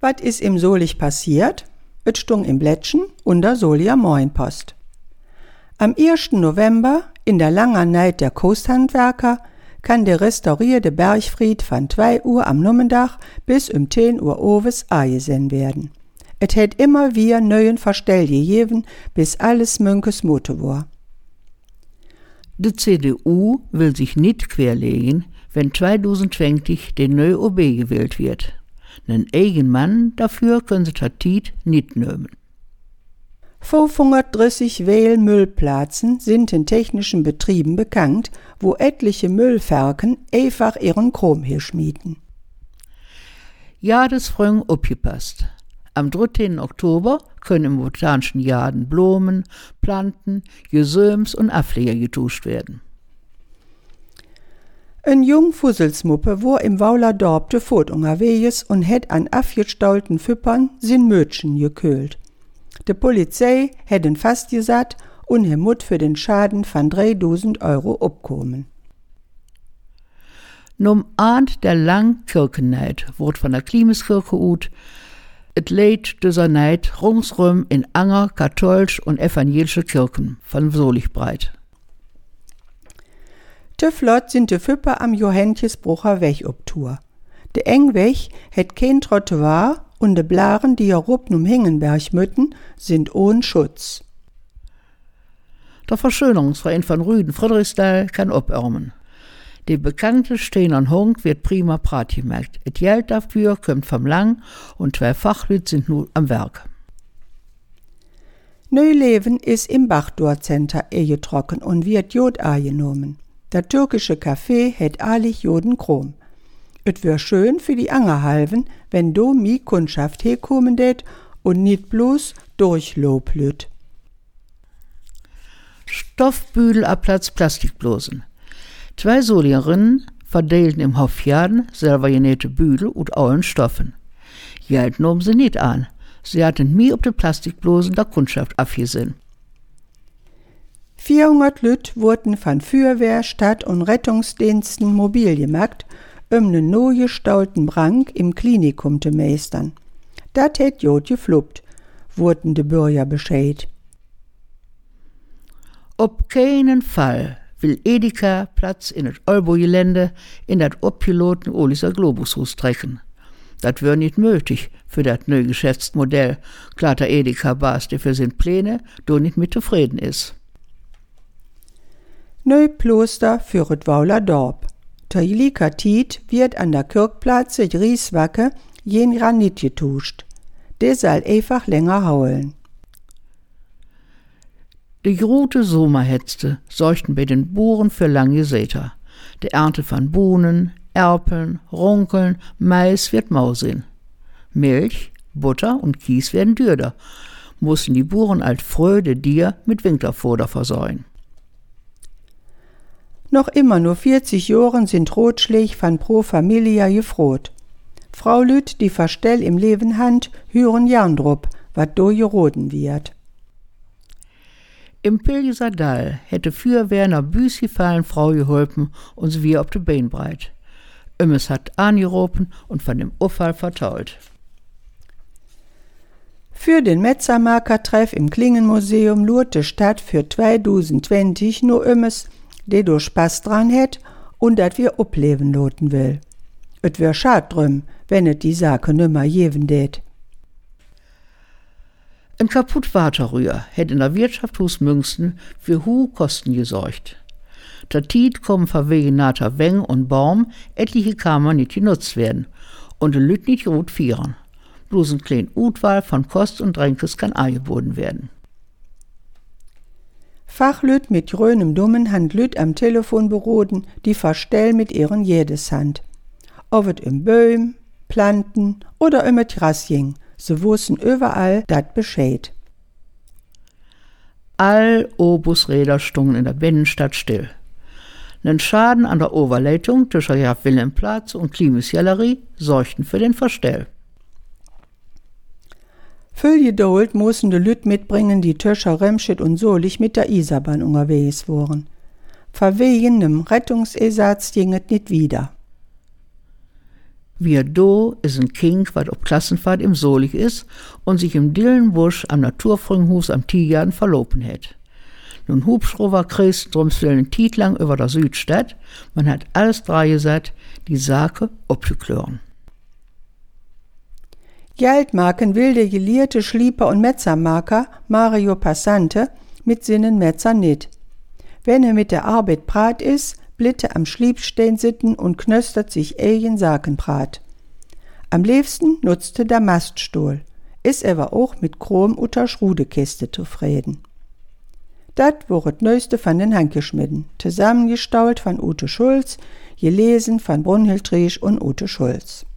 Was ist im Solich passiert? Et stung im Blättchen und der Solier Morgenpost. Am 1. November, in der langen Nacht der Kosthandwerker, kann der restaurierte Bergfried von 2 Uhr am Nummendach bis 10 Uhr oves angesehen werden. Et hätt immer wieder neuen Verstell gegeben, bis alles Münkes Mute war. Die CDU will sich nicht querlegen, wenn 2020 der neue OB gewählt wird. Nen eigen Mann dafür können sie Tatit nicht nehmen. 530 Müllplätzen sind in technischen Betrieben bekannt, wo etliche Müllferken einfach ihren Chrom herschmieden. Ja, das Früng abgepasst. Am 13. Oktober können im Botanischen Garten Blumen, Planten, Gesöms und Ableger getuscht werden. Ein jung Fusselsmuppe war im Wauler Dorp de Furt unterwegs und hätt an afgestaulten Füppern sin Mötchen gekühlt. De Polizei hätt ihn festgesat und he Mut für den Schaden von 3.000 Euro abkommen. Num Ahnd der lang Kirchenneid wurde von der Klimeskirche ut, et leid dieser Neid rungsrum in anger katholisch und evangelische Kirchen von Solich breit. Te flott sind de Füpper am Johannjesbrucher Weg ob Tour. De Engweg het kein Trottoir und de Blaren, die herup um Hingenberg mütten, sind ohne Schutz. Der Verschönerungsverein von Rüden Friedrichsthal kann abärmen. Die bekannte Steiner Hung wird prima Prat gemerkt. Et Geld dafür kommt vom Lang und 2 Fachleute sind nun am Werk. Neuleben ist im Bachdor-Center getrocken und wird Jod angenommen. Der türkische Café hätt allig Joden Chrom. Et wär schön für die Angerhalven, wenn do mi Kundschaft herkommen det und nicht bloß durchlooblüt. Stoffbüdelabplatz Plastikblosen. 2 Solierinnen verdeelten im Hofjaden selber genähte Büdel und allen Stoffen. Geld nahmen sie nicht an. Sie hatten nie ob de Plastikblosen der Kundschaft abgesehen. 400 Lüt wurden von Feuerwehr, Stadt- und Rettungsdiensten mobil gemacht, nen neu gestaulten Brand im Klinikum zu meistern. Dat hätt Jod gefluppt, wurden de Bürger Bescheid. Ob keinen Fall will Edeka Platz in das Olbo-Gelände in dat Oppiloten Oliser Globushus trecken. Dat wär nicht möglich für dat neue Geschäftsmodell, klar der Edeka-Bas, der für sin Pläne do nicht mit zufrieden ist. Neu Kloster für et Wauler Dorp. Der Jelikatit wird an der Kirkplatze Grieswacke jen Granit getuscht. Der soll einfach länger haulen. Die grute Sommerhetze sorgten bei den Buren für lange Säter. Die Ernte von Bohnen, Erpeln, Runkeln, Mais wird mau sein. Milch, Butter und Kies werden dürder, mussten die Buren alt Fröde Dier mit Winterfutter versorgen. Noch immer nur 40 Jahren sind Rotschläg von Pro Familia gefroht. Frau Lüt, die Verstell im Leben hand, hören Jan drup, wat do geroden wird. Im Pilgiser Dall hätte Feuerwehr einer büßgefallen Frau geholfen und sie wie auf de Bein breit. Es hat angeropen und von dem Unfall vertault. Für den Metzermarker-Treff im Klingenmuseum lurt die Stadt für 2020 nur der do Spaß dran hätt und dat wir opleben loten will. Et wär schad drüm, wenn et die Sache nimmer geben det. Ein kaputt Waterrühr hätt in der Wirtschaftshus Münsten für hohe Kosten gesorgt. Tatit kommen verwegen nater Weng und Baum, etliche Kammern nicht genutzt werden und de Lüt nicht rot vieren. Bloß ein klein Utwahl von Kost und Dränkes kann angeboten werden. Fachlüt mit grönem Dummen han Lüt am Telefon beroden, die Verstell mit ihren Jedeshand. Ob et im Böhm, Planten oder im Gras ging, so wussten überall dat Bescheid. All Obusräder stungen in der Binnenstadt still. Nen Schaden an der Oberleitung zwischen Graf Wilhelmplatz und Klimisgalerie sorgten für den Verstell. Viel Geduld mussten de Lüt mitbringen, die Töscher Remscheid und Solich mit der Isarbahn unterwegs waren. Verwegen nem Rettungsersatz ging et nicht wieder. Wie do is ein Kind, wat op Klassenfahrt im Solich is und sich im Dillenbusch am Naturfrünghus am Tiergarten verloben het. Nun Hubschrauber kriegst drums willen Tiet lang über der Südstadt, man hat alles drei gesagt, die Sache abzuklören. Geldmarken will der gelierte Schlieper- und Metzermarker Mario Passante mit seinen Metzer nit. Wenn mit der Arbeit prat is, blitte am Schliebstein sitten und knöstert sich eigen Sakenbrat. Am liebsten nutzte der Maststuhl, is aber auch mit Chrom uter Schrudekiste zufrieden. Dat wurdet neueste von den Handgeschmidden, zusammengestaut von Ute Schulz, gelesen von Brunhild Riesch und Ute Schulz.